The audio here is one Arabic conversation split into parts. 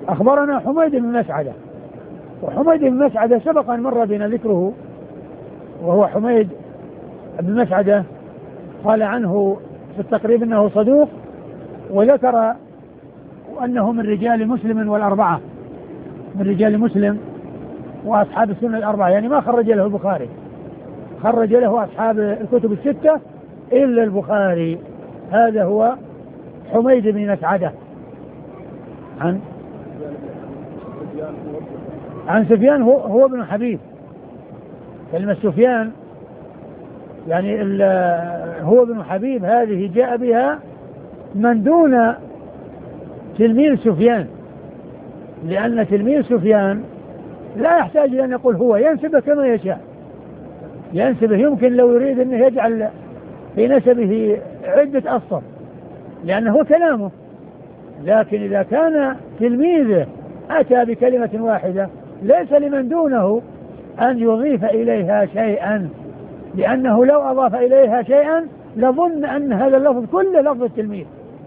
أخبرنا حميد بن مسعدة، وحميد بن مسعدة سبق أن مر بنا ذكره، وهو حميد بن مسعدة قال عنه في التقريب أنه صدوق، وذكر أنه من رجال مسلم والأربعة، من رجال مسلم وأصحاب السنة الأربعة، يعني ما خرج له البخاري، خرج له أصحاب الكتب الستة إلا البخاري. هذا هو حميد بن مسعدة. عن سفيان هو ابن حبيب. كلمة سفيان يعني هو ابن حبيب هذه جاء بها من دون تلميذ سفيان، لأن تلميذ سفيان لا يحتاج أن يقول هو، ينسبه كما يشاء، ينسبه. يمكن لو يريد أنه يجعل في نسبه عدة أسطر لأنه هو كلامه، لكن إذا كان تلميذه أتى بكلمة واحدة ليس لمن دونه أن يضيف إليها شيئا، لأنه لو أضاف إليها شيئا لظن أن هذا اللفظ كله لفظ التلميذ.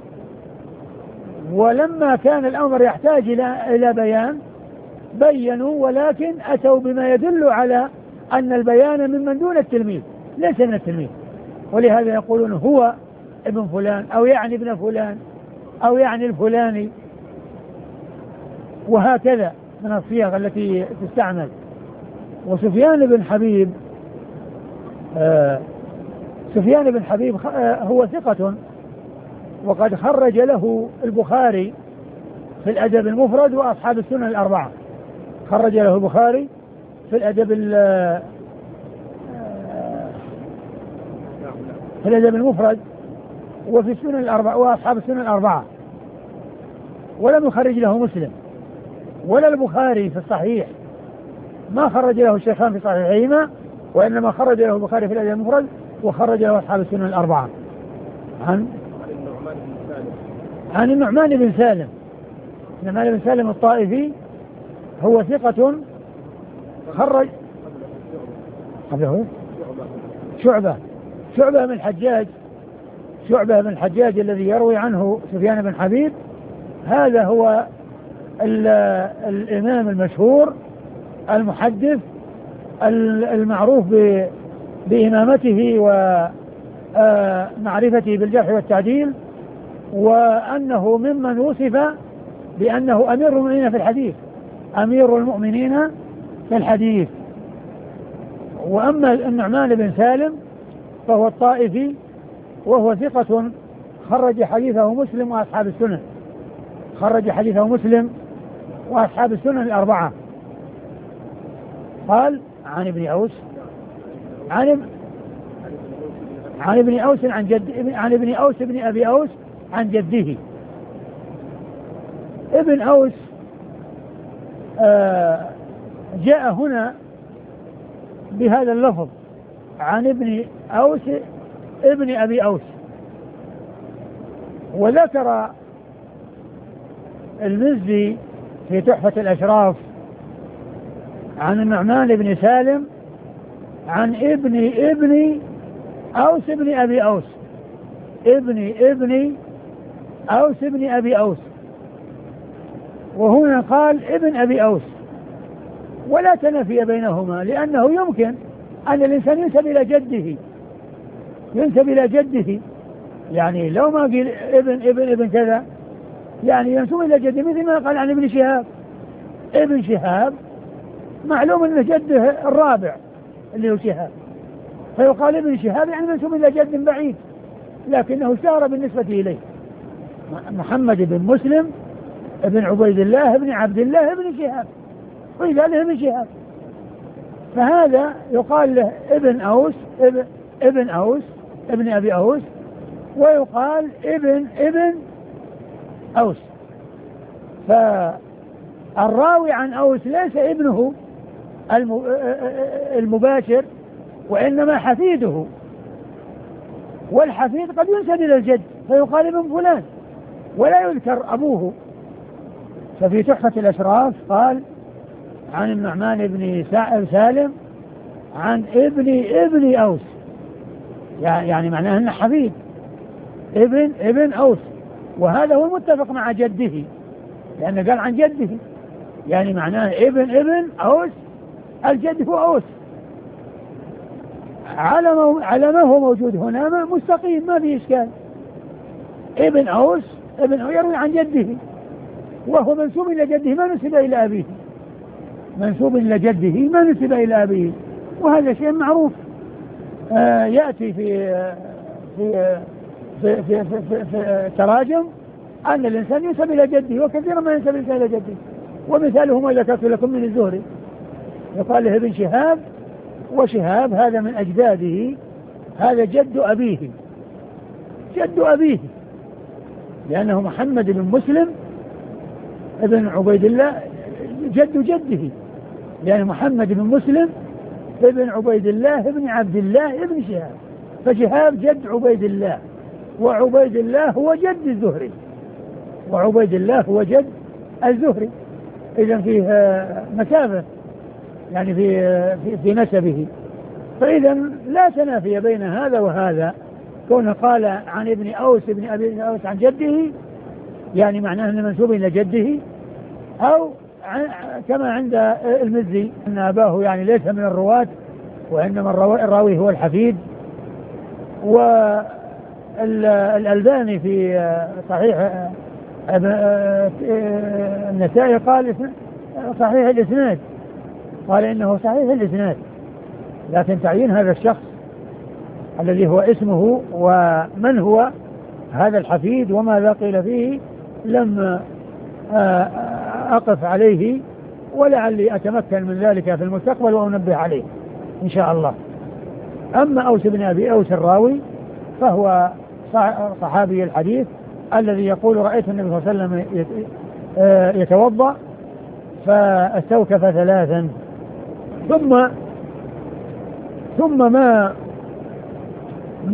ولما كان الأمر يحتاج إلى بيان بينوا، ولكن أتوا بما يدل على أن البيان ممن دون التلميذ ليس من التلميذ، ولهذا يقولون هو ابن فلان أو يعني ابن فلان أو يعني الفلاني، وهكذا من الصيغ التي تستعمل. وسفيان بن حبيب سفيان بن حبيب هو ثقة، وقد خرج له البخاري في الأدب المفرد وأصحاب السنن الأربعة، خرج له البخاري في الأدب المفرد وفي السنن الأربعة وأصحاب السنن الأربعة، ولم يخرج له مسلم ولا البخاري في الصحيح، ما خرج له الشيخان في صحيحهما، وإنما خرج له البخاري في الأدب المفرد وخرج له أصحاب السنن الأربعة. عن النعمان بن سالم. النعمان بن سالم الطائفي هو ثقة، خرج قبله شعبة بن الحجاج الذي يروي عنه سفيان بن حبيب. هذا هو الإمام المشهور المحدث المعروف بإمامته ومعرفته بالجرح والتعديل، وأنه ممن وصف بأنه أمير المؤمنين في الحديث. وأما النعمان بن سالم فهو الطائفي، وهو ثقة خرج حديثه مسلم وأصحاب السنن الأربعة. قال عن ابن أوس عن ابن أوس بن أبي أوس عن جده. ابن أوس جاء هنا بهذا اللفظ عن ابن أوس ابن أبي أوس، وذكر المزي في تحفة الأشراف عن النعمان بن سالم عن ابن أوس بن أبي أوس، ابن أوس بن أبي أوس، وهنا قال ابن أبي أوس، ولا تنافي بينهما، لأنه يمكن أن الإنسان ينسب إلى جده، يعني لو ما قيل ابن كذا يعني ينسب إلى جده، مثل ما قال عن ابن شهاب معلوم أن جده الرابع اللي هو شهاب، فيقال ابن شهاب يعني منسوب إلى جد بعيد، لكنه اشتهر بالنسبة إليه. محمد بن مسلم ابن عبيد الله ابن عبد الله ابن شهاب، وإذا له ابن شهاب، فهذا يقال له ابن أوس ابن أبي أوس، ويقال ابن أوس. فالراوي عن أوس ليس ابنه المباشر، وإنما حفيده، والحفيد قد ينسب إلى الجد فيقال ابن فلان ولا يذكر أبوه. ففي تحفة الأشراف قال عن النعمان بن سالم عن ابن أوس، يعني معناه أنه حفيد ابن أوس، وهذا هو المتفق مع جده، لأنه قال عن جده، يعني معناه ابن أوس، الجد هو أوس، على ما هو موجود هنا مستقيم ما في إشكال. ابن أوس يروي عن جده، وهو منسوب إلى جده ما نسب إلى أبيه، منسوب إلى جده ما نسب إلى أبيه، وهذا شيء معروف. يأتي في تراجم أن الإنسان ينسب إلى جده، وكثيرا ما ينسب إلى جده. ومثاله ما ذكرت لكم من الزهري، يقال له ابن شهاب، وشهاب هذا من أجداده، هذا جد أبيه لأنه محمد بن مسلم ابن عبيد الله جد جده، لأن محمد بن مسلم ابن عبيد الله ابن عبد الله ابن شهاب، فشهاب جد عبيد الله، وعبيد الله هو جد الزهري، إذن فيه مسافة يعني في نسبه. فإذا لا تنافي بين هذا وهذا، كونه قال عن ابن أوس ابن أبي أوس عن جده يعني معناه أنه منسوب إلى جده، أو كما عند المزي أن أباه يعني ليس من الرواة، وإنما الراوي هو الحفيد. والألباني في صحيح النسائي قال صحيح الإسناد، قال إنه صحيح الإسناد، لكن تعيين هذا الشخص الذي هو اسمه ومن هو هذا الحفيد وماذا قيل فيه لم أقف عليه، ولعلي أتمكن من ذلك في المستقبل وأنبه عليه إن شاء الله. أما أوس بن أبي أوس الراوي فهو صحابي الحديث الذي يقول رأيت النبي صلى الله عليه وسلم يتوضأ فاستوكف ثلاثا ثم ما